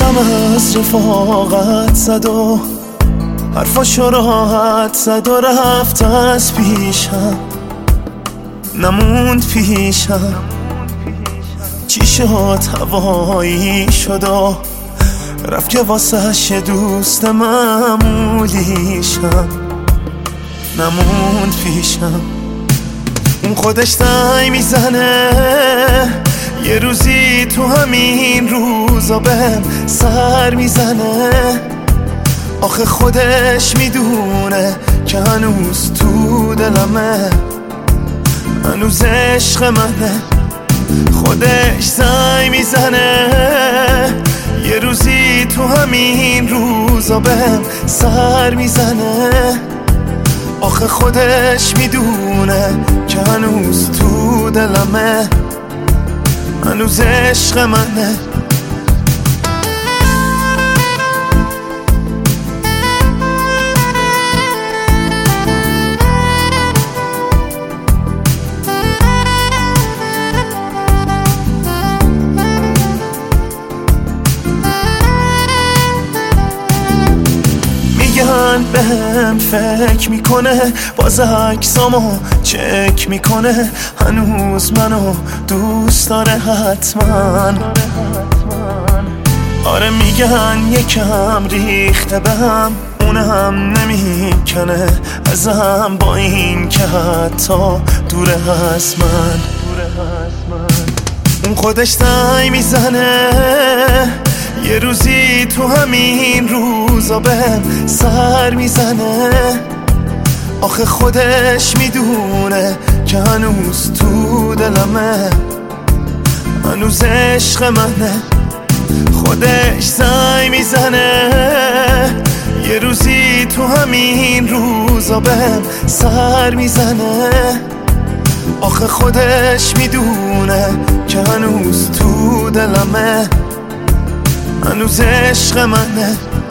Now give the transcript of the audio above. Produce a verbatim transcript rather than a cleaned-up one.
دلم از رفاقت زد و حرفاشو راحت زد و رفت از پیشم، نموند پیشم. چی شد هوایی شد و رفت که واسهش دوست معمولیشم، نموند پیشم. اون خودش سعی میزنه یه روزی تو همین روزا بهم سر میزنه. آخه خودش میدونه که هنوز تو دلمه، هنوز عشق منه. خودش سعی میزنه یه روزی تو همین روزا بهم سر میزنه. آخه خودش میدونه که هنوز تو دلمه، هنوز عشق منه. میگن بهم فکر میکنه، باز عکسامو چک میکنه، هنوز منو دوست داره حتما. آره میگن یکم ریخته بهم، اونم نمیکنه ازم، با این که حتی دوره از من. اون خودش سعی میزنه یه روزی تو همین روزا بهم سر میزنه. آخه خودش میدونه که هنوز تو دلمه، هنوز عشق منه. خودش سعی میزنه یه روزی تو همین روزا بهم سر میزنه. آخه خودش میدونه که هنوز تو دلمه، هنوز عشق منه.